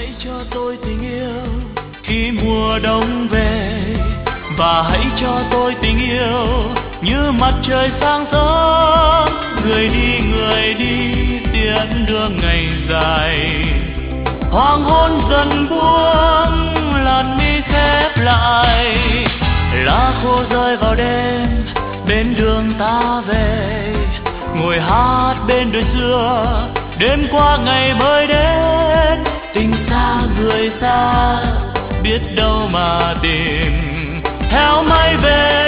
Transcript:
hãy cho tôi tình yêu khi mùa đông về, và hãy cho tôi tình yêu như mặt trời sáng sớm. Người đi tiễn đưa ngày dài, hoàng hôn dần buông, làn mi khép lại, lá khô rơi vào đêm bên đường ta về, ngồi hát bên đồi xưa đêm qua ngày mới đến. Tình xa người xa biết đâu mà tìm, theo mây về